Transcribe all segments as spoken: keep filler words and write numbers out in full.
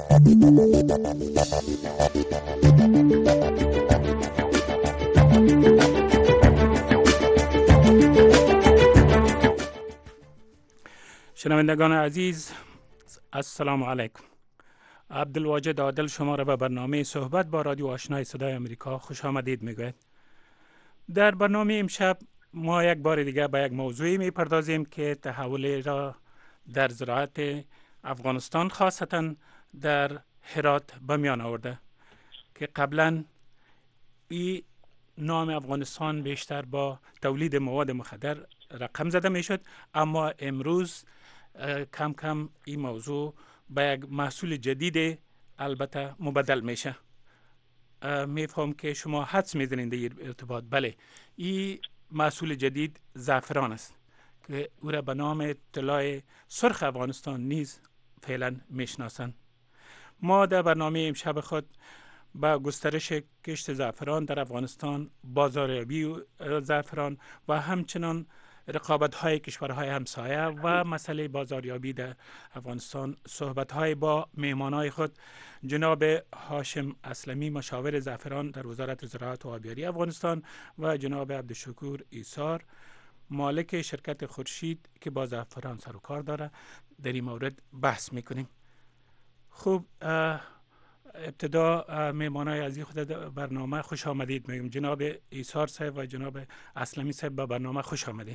شنوندگان عزیز، السلام علیکم. عبدالواجد عادل شما را به برنامه صحبت با رادیو آشنای صدای امریکا خوش آمدید میگوید. در برنامه امشب ما یک بار دیگر به یک موضوعی میپردازیم که تحول را در زراعت افغانستان خاصتا در هرات به میان آورده که قبلا این نام افغانستان بیشتر با تولید مواد مخدر رقم زده میشد، اما امروز کم کم این موضوع به یک محصول جدید البته مبدل میشه. میفهم که شما حدس میزنید در ارتباط. بله، این محصول جدید زعفران است که او را به نام طلای سرخ افغانستان نیز فعلا میشناسند. ما در برنامه امشب خود با گسترش کشت زعفران در افغانستان، بازاریابی زعفران و همچنان رقابت‌های کشورهای همسایه و مسئله بازاریابی در افغانستان صحبت‌های با مهمانای خود جناب هاشم اسلمی مشاور زعفران در وزارت زراعت و آبیاری افغانستان و جناب عبدالشکور ایسار مالک شرکت خورشید که با زعفران سر و کار داره در این مورد بحث میکنیم. خوب، ابتدا مهمانای عزیز خود برنامه خوش آمدید میگم. جناب ایسار صاحب و جناب اسلمی صاحب به برنامه خوش آمدین.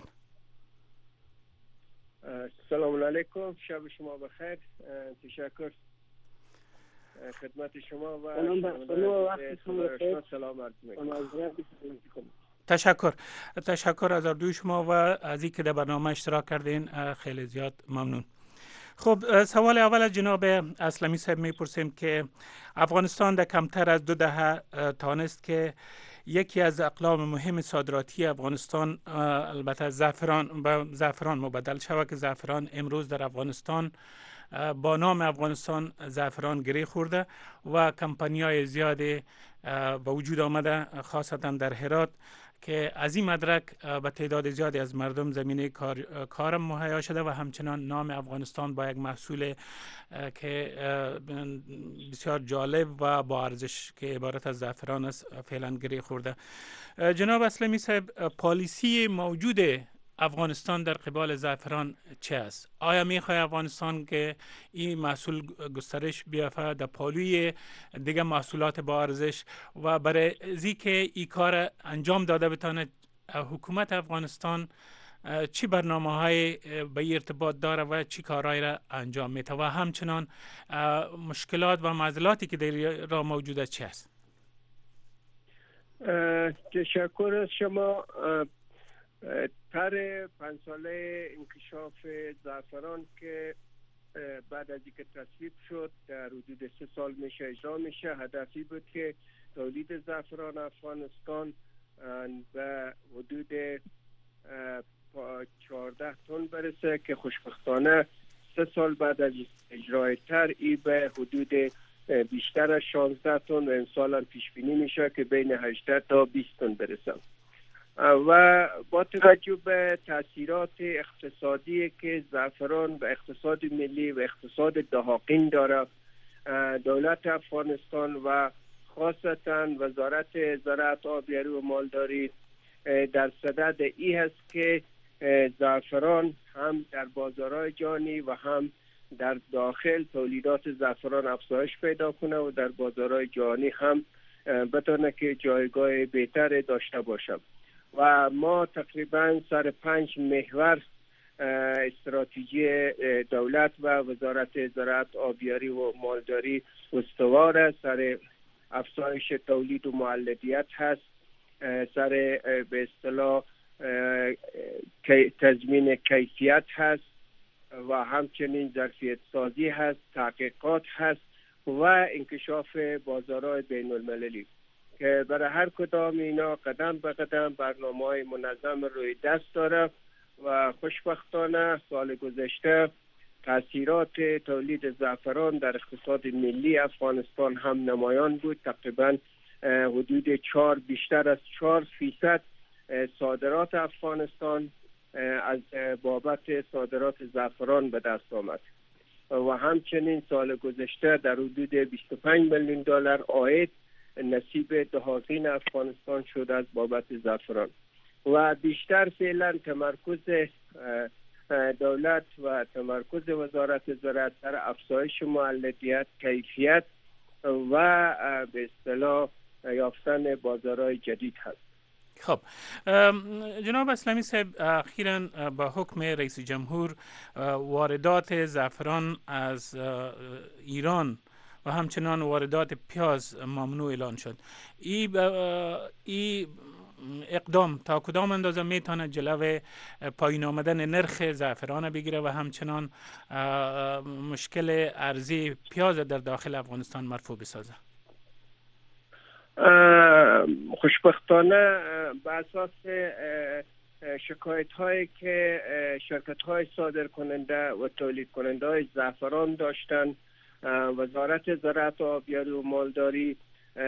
سلام علیکم، شب شما بخیر. تشکر خدمت شما و سلام عرض میکنم. تشکر تشکر از اردوی شما و از اینکه در برنامه اشتراک کردین، خیلی زیاد ممنون. خب، سوال اول از جناب اسلمی صاحب میپرسیم که افغانستان در کمتر از دو دهه توانست که یکی از اقلام مهم صادراتی افغانستان البته زعفران به زعفران مبدل شود که زعفران امروز در افغانستان با نام افغانستان زعفران گره خورده و کمپانی‌های زیادی به وجود آمده خاصتا در هرات که از این مدرک به تعداد زیادی از مردم زمینه کار کارم مهیا شده و همچنان نام افغانستان با یک محصول که بسیار جالب و با ارزش که عبارت از زعفران است فعلا گره خورده. جناب اسلمی صاحب، پالیسی موجود افغانستان در قبال زعفران چه است؟ آیا میخواد افغانستان که این محصول گسترش بیافته در پالوی دیگه محصولات با ارزش و برای ازی که این کار انجام داده بتونه حکومت افغانستان چی برنامه های به ارتباط داره و چی کارهای را انجام میده و همچنان مشکلات و معضلاتی که در را موجوده چی است؟ تشکر از شما. طرح پنج ساله انکشاف زعفران که بعد از اینکه تصویب شد در حدود سه سال میشه اجرا میشه، هدفی بود که تولید زعفران افغانستان به حدود چهارده تن برسه که خوشبختانه سه سال بعد از اجرای طرح ای به حدود بیشتر از شانزده تن و امسال پیش بینی میشه که بین هجده تا بیست تن برسه. و با توجه به تاثیرات اقتصادی که زعفران به اقتصاد ملی و اقتصاد دهاقین داره، دولت افغانستان و خاصتا وزارت زراعت آبیاری و مالداری در صدد ای هست که زعفران هم در بازارهای جهانی و هم در داخل تولیدات زعفران افزایش پیدا کنه و در بازارهای جهانی هم بتونه که جایگاه بهتر داشته باشه. و ما تقریبا سر پنج محور استراتژی دولت و وزارت زراعت آبیاری و مالداری استوار، سر افزایش تولید و مولدیت هست، سر به اصطلاح تضمین کیفیت هست و همچنین ظرفیت سازی هست، تحقیقات هست و انکشاف بازارهای بین المللی که برای هر کدام اینا قدم به قدم برنامه‌های منظم روی دست داره و خوشبختانه سال گذشته تاثیرات تولید زعفران در اقتصاد ملی افغانستان هم نمایان بود. تقریبا حدود چهار بیشتر از چهار فیصد صادرات افغانستان از بابت صادرات زعفران به دست آمد و همچنین سال گذشته در حدود بیست و پنج میلیون دلار عاید نصیب دهاتین افغانستان شده از بابت زعفران و بیشتر فعلا تمرکز دولت و تمرکز وزارت زراعت در افزایش مولدیت، کیفیت و به اصطلاح یافتن بازارهای جدید هست. خب جناب اسلامی صاحب، اخیراً با حکم رئیس جمهور واردات زعفران از ایران و همچنان واردات پیاز ممنوع اعلان شد. این ای اقدام تا کدام اندازه میتونه جلو پایین آمدن نرخ زعفران بگیره و همچنان مشکل عرضه پیاز در داخل افغانستان مرفوع بسازه؟ خوشبختانه به اساس شکایت هایی که شرکت های صادر کننده و تولید کننده های زعفران داشتن، وزارت زراعت و آبیاری و مالداری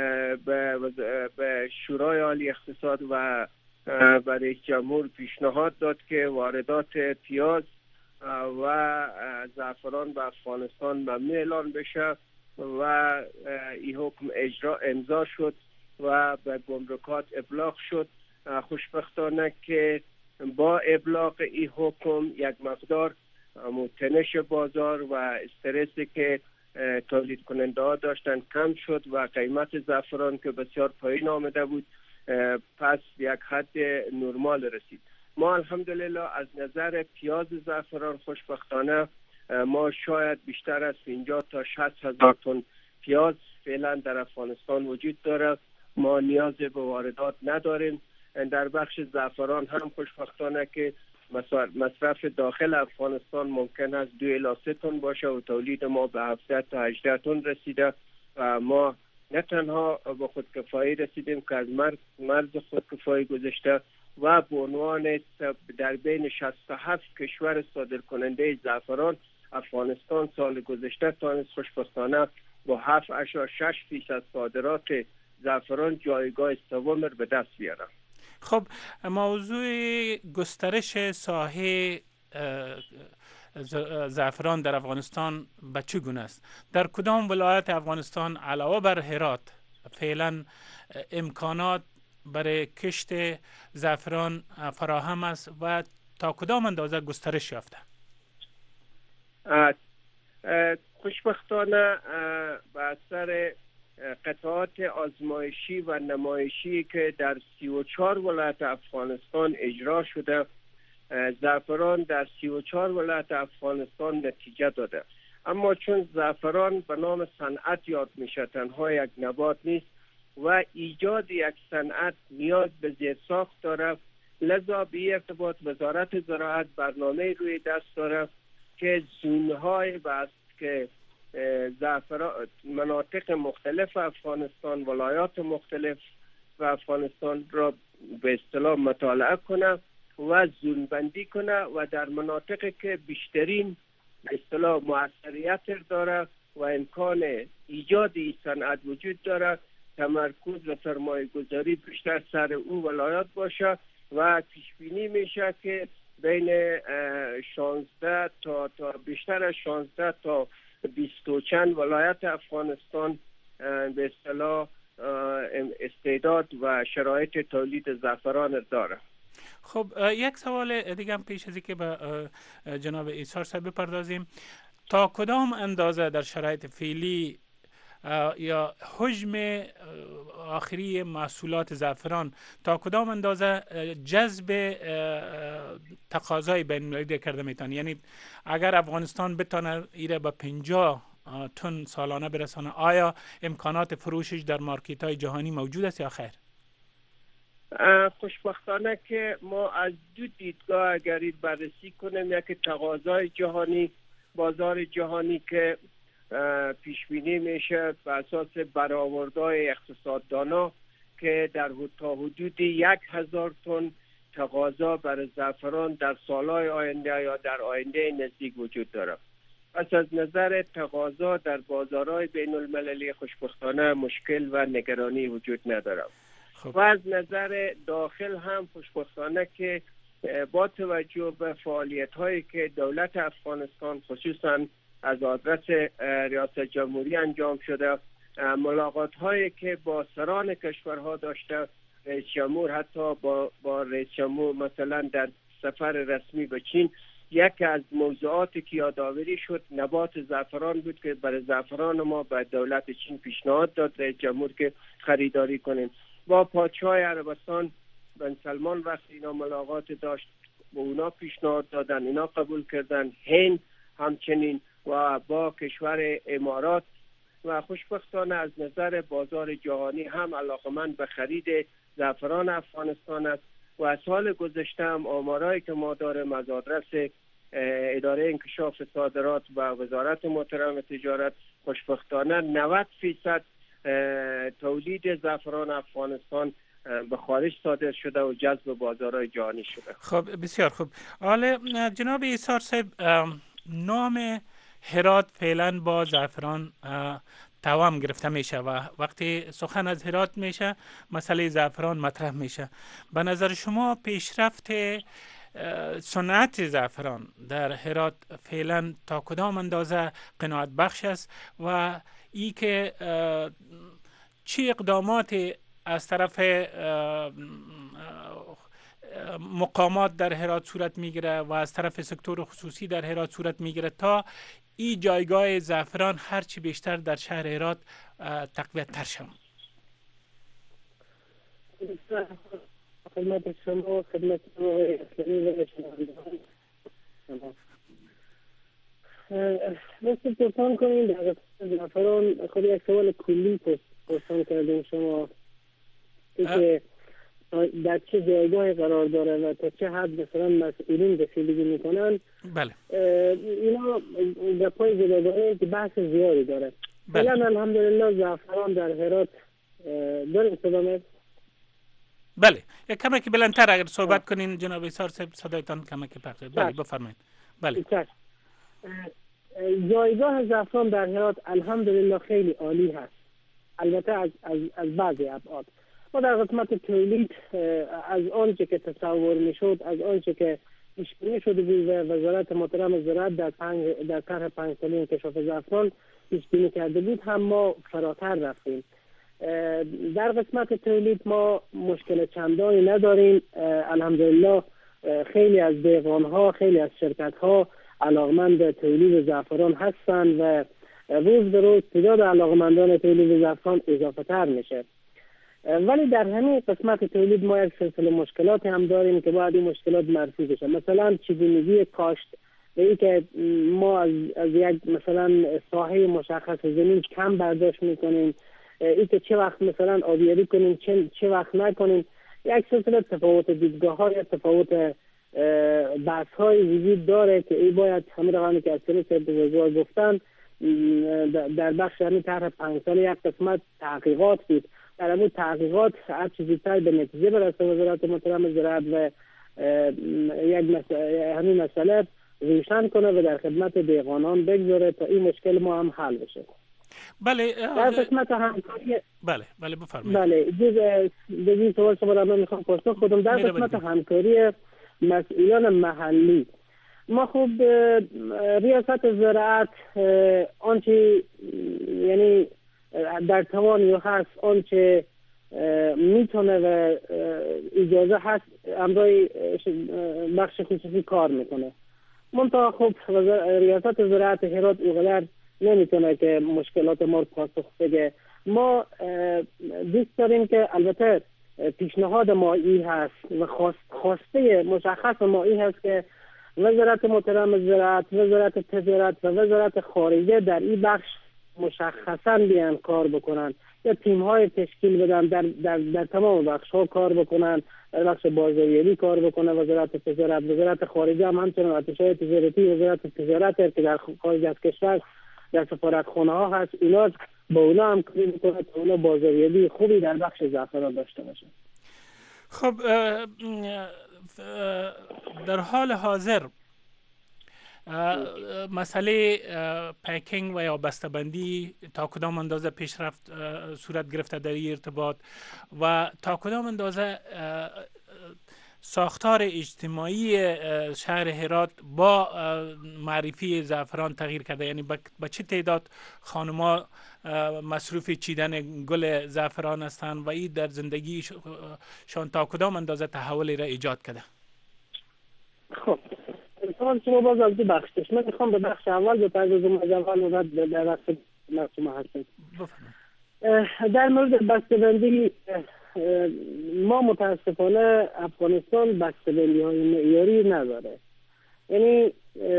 به شورای عالی اقتصاد و به رئیس جمهور پیشنهاد داد که واردات پیاز و زعفران به افغانستان ممنوع اعلان بشه و این حکم اجرا امضا شد و به گمرکات ابلاغ شد. خوشبختانه که با ابلاغ این حکم یک مقدار تنش بازار و استرسی که تولید کننده ها داشتن کم شد و قیمت زعفران که بسیار پایین آمده بود پس یک حد نرمال رسید. ما الحمدلله از نظر پیاز زعفران خوشبختانه ما شاید بیشتر از پنجاه تا شصت هزار تن پیاز فعلا در افغانستان وجود داره. ما نیاز به واردات نداریم. در بخش زعفران هم خوشبختانه که مصرف داخل افغانستان ممکن است دو الی سه تن باشه و تولید ما به هفده تا هجده تن رسیده و ما نه تنها به خودکفایی رسیدیم که از مرز خودکفایی گذشته و به عنوان در بین شصت و هفت کشور صادر کننده زعفران افغانستان سال گذشته تانست خوشبختانه با هفت اشار شش فیصد صادرات زعفران جایگاه سوم را به دست بیاره. خب موضوع گسترش ساحه زعفران در افغانستان به چه گونه است؟ در کدام ولایت افغانستان علاوه بر هرات فعلا امکانات برای کشت زعفران فراهم است و تا کدام اندازه گسترش یافته؟ خوشبختانه به اثر قطعات آزمایشی و نمایشی که در سی و چهار ولایت افغانستان اجرا شده، زعفران در سی و چهار ولایت افغانستان نتیجه داده. اما چون زعفران به نام صنعت یاد میشه، تنها یک نبات نیست و ایجاد یک صنعت نیاز به زیرساخت داره، لذا به ارتباط وزارت زراعت برنامه روی دست داره که زونهای بست که زعفران مناطق مختلف افغانستان، ولایات مختلف و افغانستان را به اصطلاح مطالعه کنه و زون بندی کنه و در مناطقی که بیشترین به اصطلاح موثریت داره و امکان ایجاد این صنعت وجود داره تمرکز و سرمایه گذاری بیشتر سر اون ولایات باشه و پیش بینی میشه که بین شانزده تا تا بیشتر از شانزده تا بیست و چند ولایت افغانستان به اصطلاح استعداد و شرایط تولید زعفران داره. خب یک سوال دیگه هم پیش از اینکه به جناب ایثار صاحب بپردازیم، تا کدام اندازه در شرایط فعلی یا حجم آخری محصولات زعفران تا کدام اندازه جذب تقاضای بین المللی کرده میتونه؟ یعنی اگر افغانستان بتونه ایره به پنجاه تن سالانه برسانه، آیا امکانات فروشش در مارکت های جهانی موجود است یا خیر؟ خوشبختانه که ما از دو دیدگاه اگر بررسی کنیم، یکی تقاضای جهانی، بازار جهانی که پیش بینی میشه به اساس برآوردهای اقتصاددانا که در تا حدود یک هزار تن تقاضا برای زعفران در سالهای آینده یا در آینده نزدیک وجود داره. پس از نظر تقاضا در بازارهای بین المللی خوشبختانه مشکل و نگرانی وجود نداره. خب. و از نظر داخل هم خوشبختانه که با توجه به فعالیت هایی که دولت افغانستان خصوصا از آدرس ریاست جمهوری انجام شده. ملاقات هایی که با سران کشورها داشته رئیس جمهور، حتی با با رئیس جمهور مثلا در سفر رسمی به چین، یکی از موضوعاتی که یادآوری شد نبات زعفران بود که برای زعفران ما به دولت چین پیشنهاد داد رئیس جمهور که خریداری کنیم. با پادشاه عربستان بن سلمان وقتی اینا ملاقات داشت با اونا پیشنهاد دادن، اینا قبول کردن. هند همچنین و با کشور امارات و خوشبختانه از نظر بازار جهانی هم علاقمند به خرید زعفران افغانستان است. و از سال گذشته هم آمارایی که ما داریم از آدرس اداره انکشاف صادرات و وزارت محترم تجارت، خوشبختانه نود فیصد تولید زعفران افغانستان به خارج صادر شده و جذب بازارهای جهانی شده. خب بسیار خوب. حالا جناب ایثار صاحب، نام هرات فعلا با زعفران توام گرفته میشه و وقتی سخن از هرات میشه مسئله زعفران مطرح میشه. به نظر شما پیشرفت صنعت زعفران در هرات فعلا تا کدام اندازه قناعت بخش است و ای که چه اقداماتی از طرف مقامات در هرات صورت میگیره و از طرف سکتور خصوصی در هرات صورت میگیره تا این جایگاه زعفران هرچی بیشتر در شهر هرات تقویت تر شود؟ خدمت شما، خدمت شما اسلامی و شنوندگان بسید پرسان کنیم در قسمت زعفران خود یک سوال کلی پرسان کردیم شما که در چه جایگاه قرار داره و تا چه حد مثلا مسئولین رسیدگی میکنن. بله اینا در پای جداگانه که بحث زیادی داره. بله. فعلا الحمدلله زعفران در هرات داریم صدامت. بله یک کمی که بلندتر اگر صحبت کنین جناب ایثار صاحب صدایتان کمی که پخته. بله بفرمایید. بله جایگاه زعفران در هرات الحمدلله خیلی عالی هست، البته از از از بعضی ابعاد. ما در قسمت تولید از آنچه که تصور میشد، از آنچه که پیش بینی شده بود و وزارت محترم زراعت در پنج در طرح پنج ساله انکشاف زعفران پیش بینی کرده بود، هم ما فراتر رفتیم. در قسمت تولید ما مشکل چندانی نداریم الحمدلله. خیلی از دیقان‌ها، خیلی از شرکت‌ها علاقمند تولید زعفران هستند و روز به روز تعداد علاقمندان تولید زعفران اضافه تر میشه. ولی در همین قسمت تولید ما یک سلسله مشکلات هم داریم که باید این مشکلات مرفوع بشه. مثلا چگونگی کاشت و این که ما از, از یک مثلا ساحه مشخص زمین کم برداشت میکنیم، این که چه وقت مثلا آبیاری کنیم چه, چه وقت نکنیم. یک سلسله تفاوت دیدگاه ها یا تفاوت بحث های وجود داره که این باید همین روانی که از طرف بزرگوار گفتن در بخش همین طرح پنج سال یک قسمت تحقیقات بود. در همون تحقیقات هر چیزی تر به نتیجه برسه وزارت محترم زراعت و یک مسئله همین مسئله روشن کنه و در خدمت دیقانان بگذاره تا این مشکل ما هم حل بشه. بله در قسمت همکاری بله بله بفرمایید. بله جز این سوال شما را من میخوام پاسخ بدم. در قسمت همکاری مسئولان محلی ما خوب ریاست زراعت آنچه یعنی در توان یا هست آنچه میتونه و اجازه هست امرای بخش خصوصی کار میکنه. منتها خب ریاست زراعت هرات اوغلر نمیتونه که مشکلات ما رو پاسخ بده. ما دوست داریم که البته پیشنهاد ما ای هست و خواسته مشخص ما ای هست که وزارت محترم زراعت، وزارت تجارت و وزارت خارجه در این بخش مشخصا بیان کار بکنن یا تیم های تشکیل بدن در, در, در تمام بخش ها کار بکنن، در بخش بازاریابی کار بکنه وزارت تجارت، وزارت خارجه هم همچنان ارتش های تجارتی وزارت تجارت که در خارج از کشور در سفارتخانه ها هست، اینا با اونا هم کاری بکنه تا اونا بازاریابی خوبی در بخش زعفران داشته باشه. خب در حال حاضر مسئله پکینگ و یا بسته‌بندی تا کدام اندازه پیشرفت صورت گرفته در این ارتباط و تا کدام اندازه ساختار اجتماعی شهر هرات با معرفی زعفران تغییر کرده؟ یعنی با چه تعداد خانم‌ها مصروف چیدن گل زعفران هستند و این در زندگی شان تا کدام اندازه تحولی را ایجاد کرده؟ خب سوال شما باز از دو بخشش، من میخوام به بخش اول بپردازم، از اول و بعد در بخش شما هستم. در مورد بسته‌بندی، ما متاسفانه افغانستان بسته‌بندی های معیاری نداره. یعنی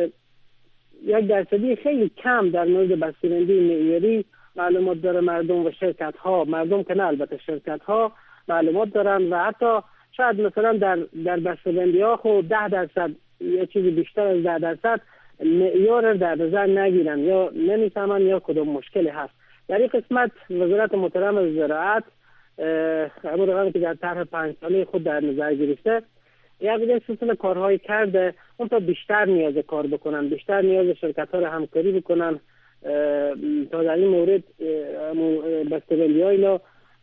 یک درصدی خیلی کم در مورد بسته‌بندی معیاری معلومات داره مردم و شرکت ها. مردم که نه، البته شرکت ها معلومات دارن و حتی شاید مثلا در در بسته‌بندی ها خود ده درصد یا چیزی بیشتر از ده درصد معیار در نظر نگیرن، یا نمیفهمن یا کدوم مشکلی هست. در این قسمت وزارت محترم زراعت همون رقمی که در طرح پنج ساله خود در نظر گرفته، یک سلسله کارهای کرده. اون تا بیشتر نیاز کار بکنن، بیشتر نیاز شرکت ها رو همکاری بکنن تا در این مورد بسته‌بندی ها اینا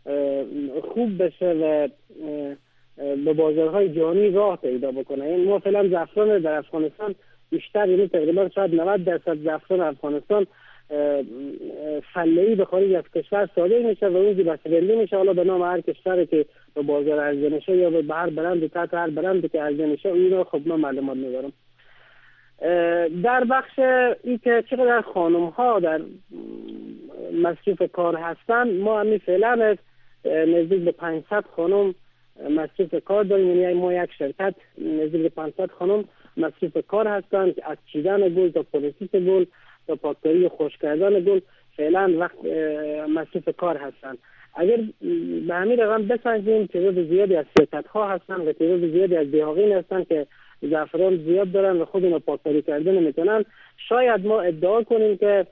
خوب بشه و به بازارهای جهانی راه پیدا بکنه. این ما فعلا زعفران در افغانستان بیشتر، یعنی تقریبا شاید نود درصد زعفران افغانستان فله‌ای به خارج از کشور صادر میشه و اون بسته‌بندی میشه، حالا به نام هر کشوری که به بازار عرضه میشه یا به هر برند، تحت هر برندی که عرضه میشه، اینا خب من معلومات ندارم. در بخش ای که چقدر خانم ها در مصروف کار هستن، ما همین فعلا نزدیک به پانصد خانم مصروف کار داریم. یعنی ما یک شرکت نزدیک به پانصد خانم مصروف کار هستند که از چیدن گل تا پروسس گل تا پاککاری خشک کردن گل فعلا وقت مصروف کار هستند. اگر به همین رقم بسنجیم تعداد زیادی از شرکت ها هستن و تعداد زیادی از بیاغین هستن که زعفران زیاد دارن و خود اینا پاککاری کردن میتونن، شاید ما ادعا کنیم که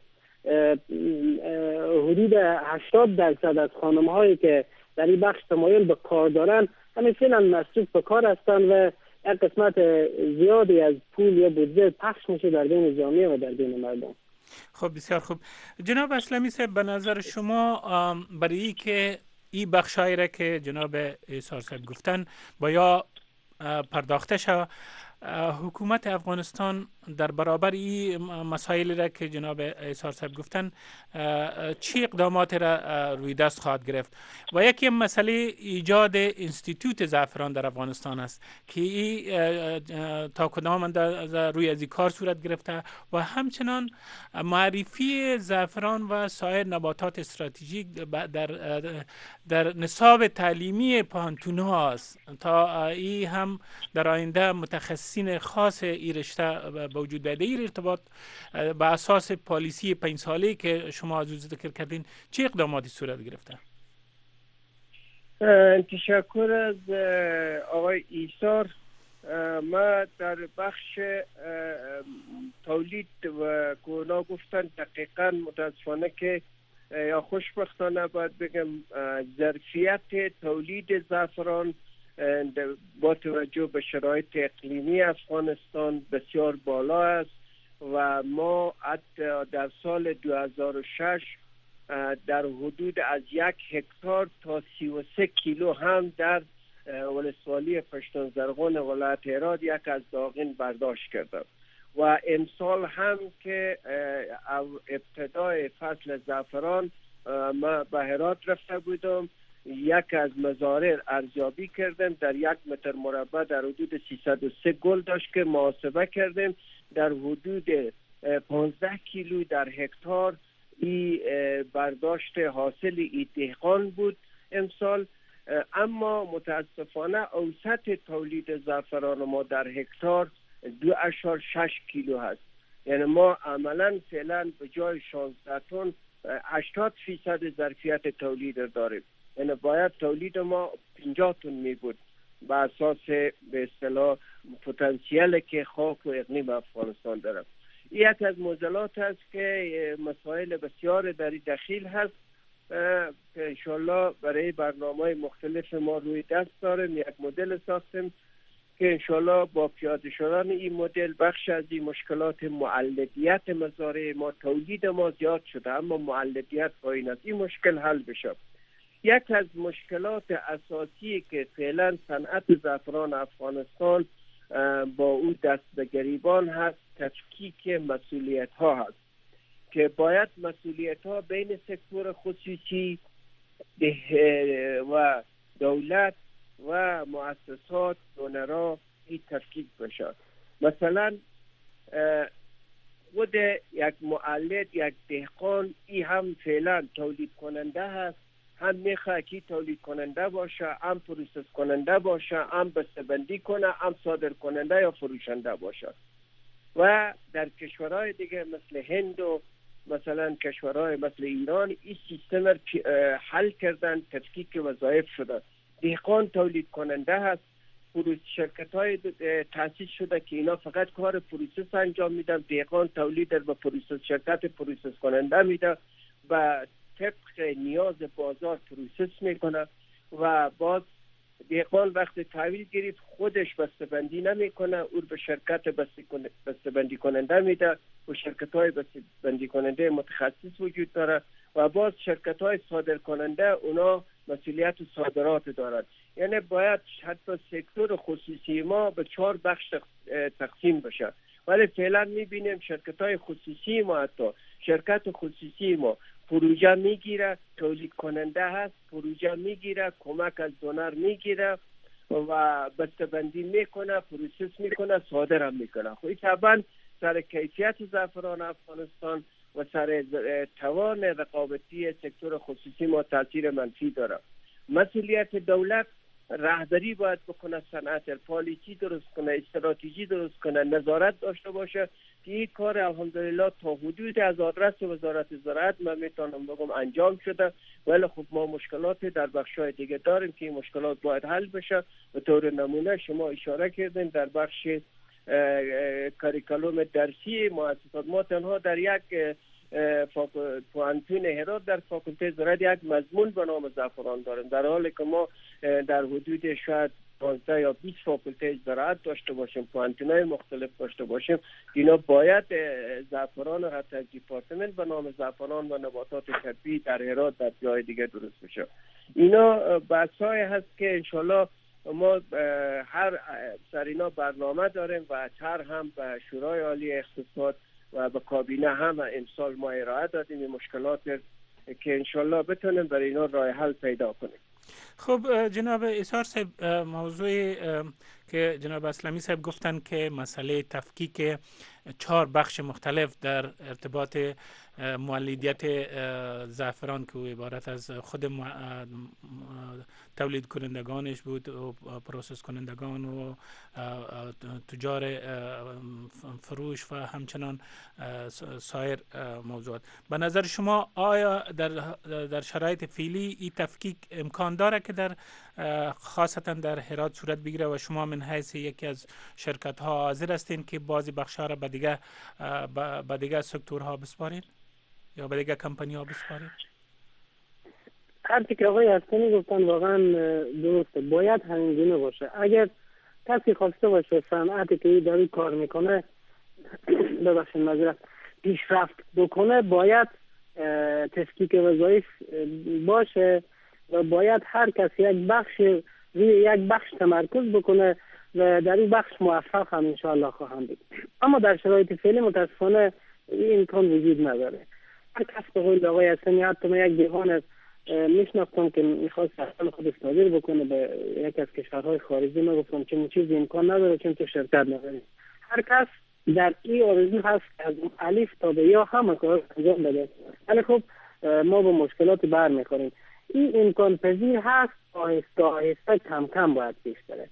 حدود هشتاد درصد از خانم هایی که در این بخش تمایل به کار دارن همین فعلا مصروف به کار هستن و یک قسمت زیادی از پول یا بودجه پخش میشه در بین جامعه و در بین مردم. خب بسیار خوب. جناب اسلمی صاحب، به نظر شما برای ای که این بخشایی را که جناب ایثار صاحب گفتن باید پرداخته شود، حکومت افغانستان در برابر این مسائلی را که جناب ایثار صاحب گفتن چی اقدامات را روی دست خواهد گرفت؟ و یکی مسئله ایجاد انستیتوت زعفران در افغانستان است که ای تا کدام اندازه روی از این کار صورت گرفته و همچنان معرفی زعفران و سایر نباتات استراتژیک در در نصاب تعلیمی پانتون ها است تا ای هم در آینده متخصصین خاص این رشته به وجود بیاید. این ارتباط به اساس پالیسی پنج ساله که شما از او ذکر کردین چه اقداماتی صورت گرفته؟ تشکر از آقای ایثار. ما در بخش تولید و گونا گفتن دقیقا متاسفانه که یا خوشبختانه باید بگم ظرفیت تولید زعفران با توجه به شرایط اقلیمی افغانستان بسیار بالا است و ما در سال دو هزار و شش در حدود از یک هکتار تا سی و سه کیلو هم در ولسوالی پشتون زرغون ولایت هرات یک از داغین برداشت کردم و امسال هم که ابتدای فصل زعفران ما به هرات رفته بودم، یک از مزارع ارزیابی کردم، در یک متر مربع در حدود سیصد و سه گل داشت که محاسبه کردم در حدود پانزده کیلو در هکتار ای برداشت حاصل ای دهقان بود امسال. اما متاسفانه اوسط تولید زعفران ما در هکتار دو اشار شش کیلو هست. یعنی ما عملا فعلا به جای شانزده تن هشتاد فیصد ظرفیت تولید داریم. یعنی باید تولید ما پنجاه تن می بود به اساس به اصطلاح پتانسیلی که خاک و اقلیم افغانستان داره. یک از معضلات است که مسائل بسیار در دخیل هست که انشالله برای برنامه مختلف ما روی دست داریم. یک مدل ساختیم که انشالله با پیاده شدن این مدل بخش از این مشکلات معلدیت مزارع ما، تولید ما زیاد شده اما معلدیت پایین است، این مشکل حل بشه. یک از مشکلات اساسی که فعلا صنعت زعفران افغانستان با او دست به گریبان هست تفکیک مسئولیت ها هست که باید مسئولیت ها بین سکتور خصوصی و دولت و مؤسسات دونرها این تفکیک بشه. مثلا خود یک معلد، یک دهقان، این هم فعلا تولید کننده هست، هم میخواه که تولید کننده باشه، هم پروسس کننده باشه، هم بسته‌بندی کنه، هم صادر کننده یا فروشنده باشه. و در کشورهای دیگه مثل هند و مثلا کشورهای مثل ایران این سیستم را حل کردن، تفکیک وظایف شده. دهقان تولید کننده هست، شرکت های تأسیس شده که اینا فقط کار پروسس انجام میدن، دهقان تولید در به پروسس شرکت پروسس کننده میده و طبق نیاز بازار پروسس میکنه و باز دهقان وقت تحویل گرفت خودش بسته‌بندی نمیکنه، او به شرکت بسته‌بندی کننده میده و شرکت های بسته‌بندی کننده متخصص وجود داره و باز شرکت های صادر کننده اونا مسئولیت صادرات دارند. یعنی باید حتی سکتور خصوصی ما به چهار بخش تقسیم بشه، ولی فعلا میبینیم شرکت های خصوصی ما حتی شرکت خصوصی ما پروژه میگیره، تولید کننده هست، پروژه میگیره، کمک از دونر میگیره و بسته‌بندی میکنه، پروسس میکنه، صادر هم میکنه. خب طبعا سر کیفیت زعفران افغانستان و سر توان رقابتی سکتور خصوصی ما تاثیر منفی داره. مسئولیت دولت رهبری باید بکنه، صنعت پالیسی درست کنه، استراتژی درست کنه، نظارت داشته باشه که این کار الحمدلله تا حدود از آدرس وزارت زراعت من میتونم بگم انجام شده، ولی خب ما مشکلات در بخش‌های دیگه داریم که این مشکلات باید حل بشه. به طور نمونه شما اشاره کردین در بخش کاریکولوم درسی مؤسسات ما تنها در یک پوانتون هرات در فاکولته زراعت یک مضمون به نام زعفران داریم، در حالی که ما در حدود شاید پانزده یا بیست فاکولته زراعت داشته باشیم، پوانتون‌های مختلف داشته باشیم. اینا باید زعفران حتی از دیپارتمنت به نام زعفران و نباتات طبیعی در هرات در جای دیگه درست بشه. اینا بحث‌های هست که انشالله ما هر سر اینا برنامه داریم و هر هم به شورای عالی اقتصاد و به کابینه هم امسال ما ارائه دادیم این مشکلات که انشالله بتونیم برای اینا راه حل پیدا کنیم. خب جناب ایثار صاحب، موضوع که جناب اسلمی صاحب گفتن که مسئله تفکیک چهار بخش مختلف در ارتباط مولدیت زعفران که عبارت از خود تولید کنندگانش بود و پروسس کنندگان و تجار فروش و همچنان سایر موضوعات، به نظر شما آیا در در شرایط فعلی این تفکیک امکان داره که در خاصتا در هرات صورت بگیره و شما من حیث یکی از شرکت ها حاضر هستین که بعضی بخش ها را به دیگه به دیگه سکتورها بسپارین یا به دیگه کمپانی ها بسپارین؟ هرچی که آقای حسنی گفتن واقعا درسته، باید همینگونه باشه. اگر کسی خواسته باشه صنعتی که داری کار میکنه ببخشید معذرت پیشرفت بکنه، باید تفکیک وظایف باشه و باید هر کسی یک بخش روی یک بخش تمرکز بکنه و در این بخش موفق هم انشاءالله خواهم بود. اما در شرایط فعلی متاسفانه این امکان وجود نداره. هر کس به قول آقای حسنی، حتی من یک دیوان میشناختم که میخواست اصلا خودش صادر بکنه به یک از کشورهای خارجی، من گفتم چه چیزی امکان نداره، چون تو شرکت نداری. هر کس در این آرزو هست از الف تا به یا همه کار انجام بده، ولی خب ما با مشکلات بر میخوریم. این امکان پذیر هست، آهسته آهسته کم کم باید پیش بره.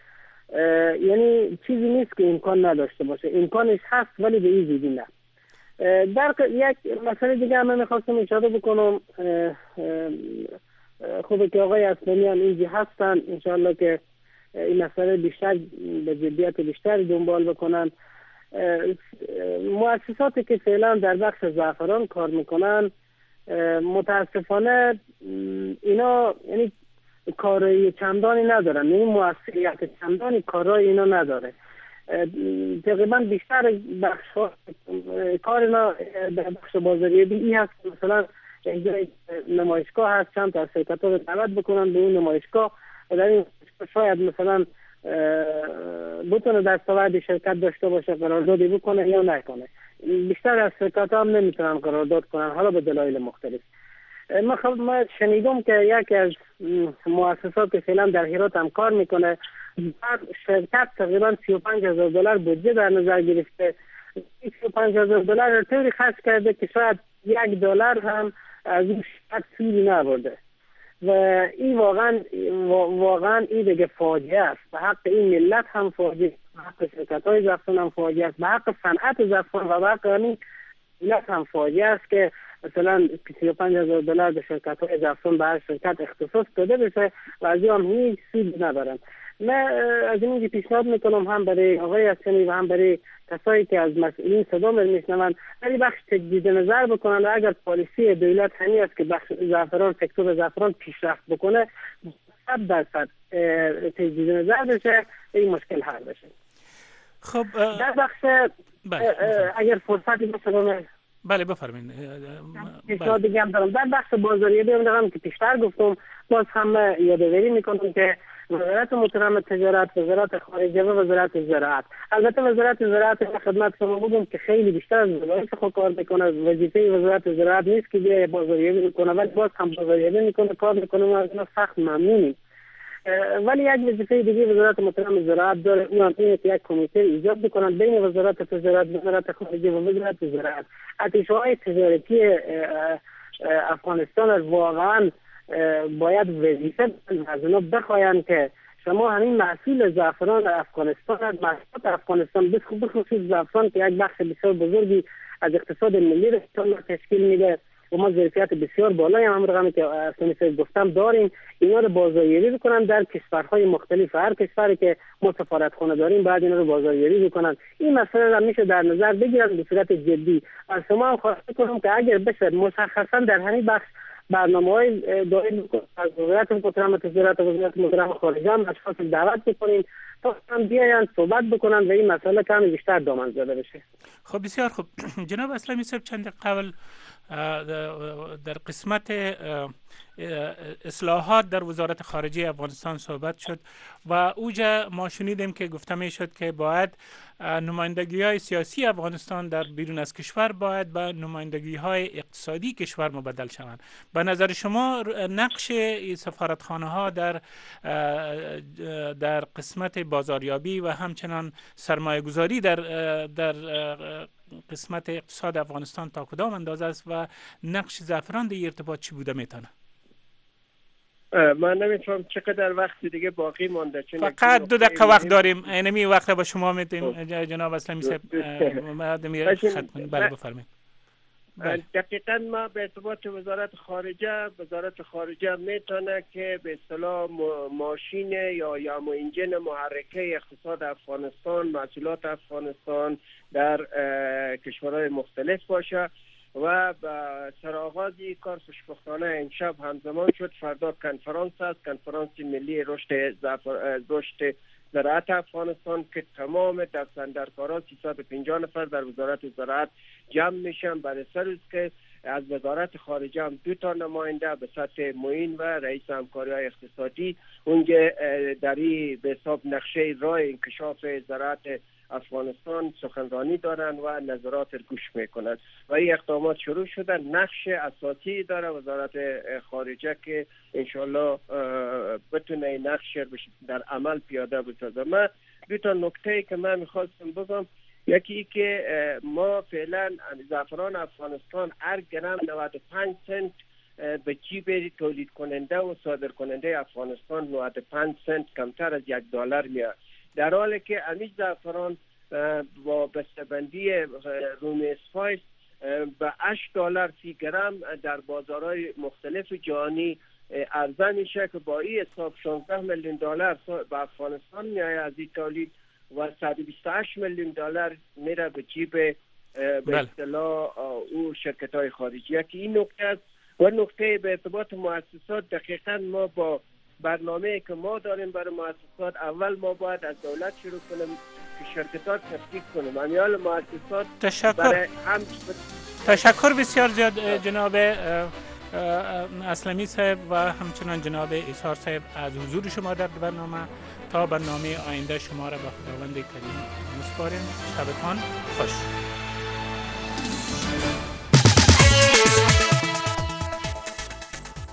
یعنی چیزی نیست که امکان نداشته باشه، امکانش هست ولی به این زودی نه. در یک مسئله دیگه هم میخواستم اشاره بکنم، خوبه که آقای اسلامی هم اینجا هستن، انشاءالله که این مسئله بیشتر به جدیت بیشتر دنبال بکنن. مؤسساتی که فعلا در بخش زعفران کار میکنن متاسفانه اینا یعنی کارایی چندانی ندارن، یعنی موثریت چندانی کارای اینا نداره. تقریبا بیشتر بخش ها کار اینا در بخش بازاریابی این هست، مثلا اینجا نمایشگاه هست، چند تا از شرکت‌ها رو دعوت بکنن به اون نمایشگاه و در این شاید مثلا بتونه دستاورد شرکت داشته باشه، قراردادی بکنه یا نکنه. بیشتر از شرکت‌ها هم نمیتونن قرارداد کنن، حالا به دلایل مختلف. ما خب ما شنیدم که یکی از مؤسسات که فعلا در هرات هم کار میکنه، در شرکت تقریبا سی و پنج هزار دلار بودجه در نظر گرفته، سی و پنج هزار دلار رو طوری خرج کرده که شاید یک دلار هم از این شرکت سودی نبرده و این واقعا واقعا این دیگه فاجعه است. به حق این ملت هم فاجعه، به حق شرکت‌های زعفران هم فاجعه است، به حق صنعت زعفران و به حق همین ملت هم فاجعه است که مثلا سی و پنج هزار دلار به شرکت‌های زعفران به هر شرکت اختصاص داده بشه و از هم هیچ سود نبرن. من از این پیشنهاد میکنم هم برای آقای حسینی و هم برای کسایی که از مسئولین صدا میشنون ولی بخش تجدید نظر بکنن و اگر پالیسی دولت همین است که بخش زعفران، سکتور زعفران پیشرفت بکنه، صد درصد تجدید نظر بشه، این مشکل حل بشه. خب در بخش اگر فرصتی بشه بله بفرمایید. پیشنهاد دیگه هم دارم در بخش بازاریابی هم دارم که پیشتر گفتم، باز هم یادآوری میکنم که وزارت محترم تجارت، وزارت خارجه و وزارت زراعت، البته وزارت زراعت خدمت شما بگم که خیلی بیشتر از وزارت خود کار میکنه، وظیفه وزارت زراعت نیست که بیای بازاریابی کنه ولی باز هم بازاریابی میکنه، کار میکنه و از اینا سخت ممنونیم. ولی یک وظیفه دیگه وزارت محترم زراعت داره، اون اینه که یک کمیته ایجاد بکنن بین وزارت تجارت، وزارت خارجه و وزارت زراعت. اتشه‌های تجارتی افغانستان واقعا باید وظیفه از اونا بخواین که شما همین محصول زعفران افغانستان، محصولات افغانستان بخصوص زعفران که یک بخش بسیار بزرگی از اقتصاد ملی را تشکیل میده و ما ظرفیت بسیار بالایی هم رقمی که اصلا گفتم داریم، اینا رو بازاریابی بکنن در کشورهای مختلف. هر کشوری که ما سفارتخانه داریم بعد اینا رو بازاریابی بکنن. این مسئله را میشه در نظر بگیرن به صورت جدی. از شما هم خواهش میکنم که اگر بشه مشخصا در همین بخش برنامه‌های داریم از وزارت محترم تجارت و وزارت محترم خارجه هم اشخاص دعوت بکنیم تا هم بیاین صحبت بکنن و این مسئله کمی بیشتر دامن زده بشه. خب بسیار خوب. جناب اسلامی صاحب چند قبل در قسمت اصلاحات در وزارت خارجه افغانستان صحبت شد و اوجا ما شنیدیم که گفته می شد که باید نمایندگی های سیاسی افغانستان در بیرون از کشور باید به نمایندگی های اقتصادی کشور مبدل شوند. به نظر شما نقش سفارتخانه ها در در قسمت بازاریابی و همچنان سرمایه گذاری در در قسمت اقتصاد افغانستان تا کدام اندازه است و نقش زعفران در ارتباط چی بوده میتونه؟ من نمیتونم چقدر وقت دیگه باقی مانده، فقط دو دقیقه وقت داریم. اینمی وقت با شما میتیم جناب اسلامی صاحب. بله بفرمایید. دقیقاً ما به ارتباط وزارت خارجه، وزارت خارجه میتونه که به اصطلاح ماشین یا یا انجن محرکه اقتصاد افغانستان، محصولات افغانستان در کشورهای مختلف باشه و با سرآغازی کار خوشبختانه امشب همزمان شد. فردا کنفرانس است، کنفرانس ملی رشد رشد زراعت افغانستان که تمام دستاندرکاران سیصد و پنجاه نفر در وزارت زراعت جمع میشن برای سر روز که از وزارت خارجه هم دو تا نماینده به سطح معین و رئیس همکاری های اقتصادی اونجا در این به حساب نقشه راه انکشاف زراعت افغانستان سخنرانی دارن و نظرات رو گوش میکنن و این اقدامات شروع شدن. نقش اساسی داره وزارت خارجه که انشالله بتونه این نقش در عمل پیاده بسازه. من دو تا نکته که من میخواستم بگم، یکی که ما فعلا زعفران افغانستان هر گرم نود و پنج سنت به جیب تولید کننده و صادر کننده افغانستان نود و پنج سنت کمتر از یک دلار میاد، در حالی که امیج زعفران با بسته‌بندی رومی اسپایس به هشت دلار فی گرم در بازارهای مختلف جهانی عرضه میشه که با این حساب شانزده میلیون دلار به افغانستان میاد از این تولید و صد و بیست و هشت میلیون دلار میره به جیب به اصطلاح او شرکت های خارجی که این نکته است. و نکته به ارتباط مؤسسات، دقیقا ما با برنامه که ما داریم برای مؤسسات، اول ما باید از دولت شروع کنیم که شرکتات تفکیک کنیم. امیال مؤسسات تشکر برای هم تشکر بسیار زیاد جناب اسلمی صاحب و همچنان جناب ایثار صاحب از حضور شما در برنامه. تا برنامه آینده شما را به خداوند کریم میسپاریم. شبتان خوش.